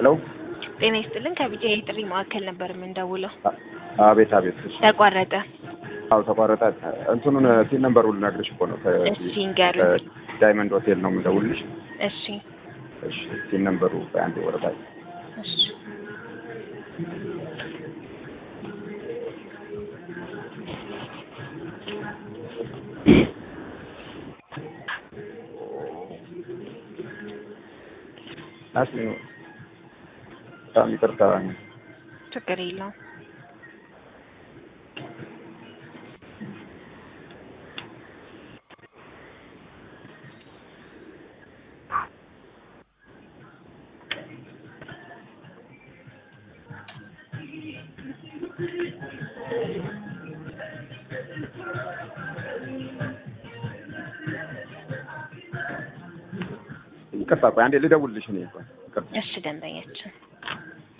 ሄሎ ጤና ይስጥልን ከቢጃ የጥሪ ማዕከል ነበር የምንደውለው። አቤት አቤት። ተቋረጠ። አዎ ተቋረጠ። እንትኑን ሲል ነምበሩን ልነግርሽ እኮ ነው። እሺ ንገሩኝ። ዳይመንድ ሆቴል ነው የምደውልልሽ። እሺ እሺ ሲል ነምበሩ በአንድ ወረዳ። እሺ አስሚኑ በጣም ይቅርታ። ችግር የለውም። ይቅርታ ቆይ አንዴ ልደውልልሽ ነው። እሺ ደንበኛችን